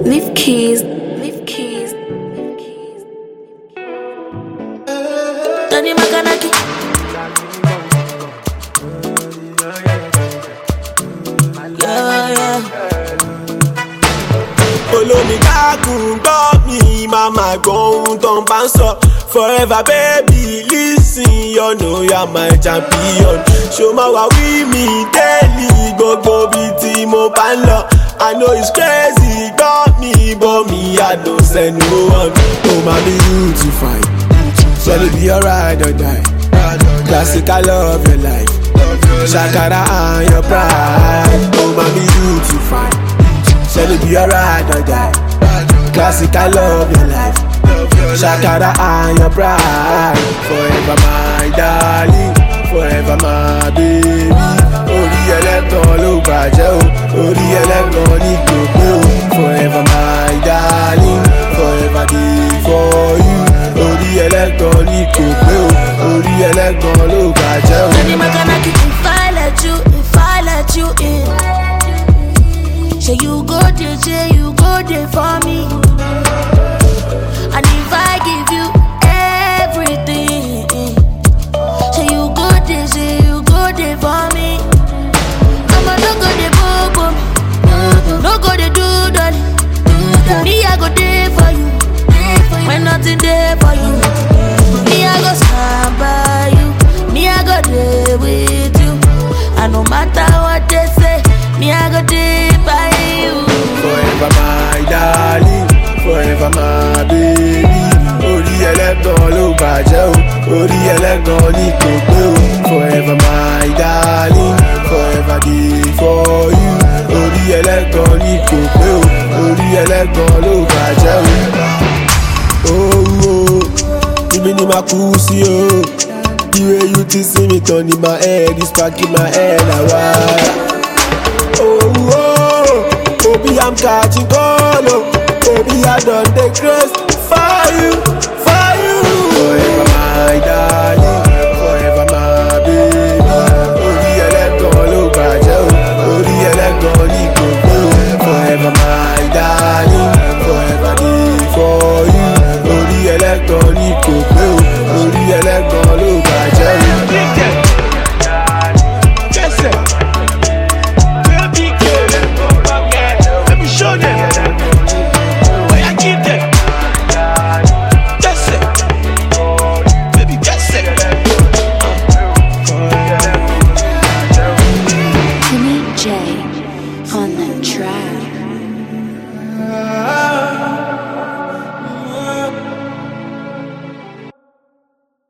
Leave keys. Tony Makanaki. Yeah. Olómi kákùn gbọ́ mi, màmá gbọ́ ohun tó ń bá ń sọ. Forever baby, listen, you know you're my champion. Show my wa with me daily, gbogbo bí tí mo bá ń lọ. I know it's crazy, got me, but me I don't send no one. Oh mommy, you too fine. Shall it be alright or die? Classic, I love your life. Shakara and your pride. Oh mommy, you too fine. Shall it be alright or die? Classic, I love your life. Shakara and your pride. Forever my darling, forever my baby. Orí ẹlẹ́gàn ló bàjẹ́ o, orí ẹlẹ́gàn ní gbogbo o. Forever my darling, forever dey for you. Orí ẹlẹ́gàn ní gbogbo o, orí ẹlẹ́gàn ló bàjẹ́ o. Tony Makanaki, if I let you in, say you go there for me. And if I give you everything, say you go there for me. I'ma no go there bobo, no go there do dolly. Me I go there for you, when nothing there for you. Me I go stand by you, me I go there with you. And no matter what they say, me I go there by you. Forever my darling, forever my baby. Orí ẹlẹ́gàn ló bàjẹ́ o, orí ẹlẹ́gàn ní gbogbo o. Forever my darling, forever dey for you. Orí ẹlẹ́gàn ní gbogbo o, orí ẹlẹ́gàn ló bàjẹ́ o. Oh, ibi ni màá kú sí o. The way you ti see me turn in my head, it's back in my head, alright. Oh, baby, I'm catching cold, oh. Baby, I done the grace for you. Forever my darling, forever my baby. Orí ẹlẹ́gàn ló bàjẹ́ o, orí ẹlẹ́gàn ní gbogbo o. Forever my darling, forever dey for you. Orí ẹlẹ́gàn ní gbogbo o, orí ẹlẹ́gàn ló bàjẹ́ o. Timmy J on the track.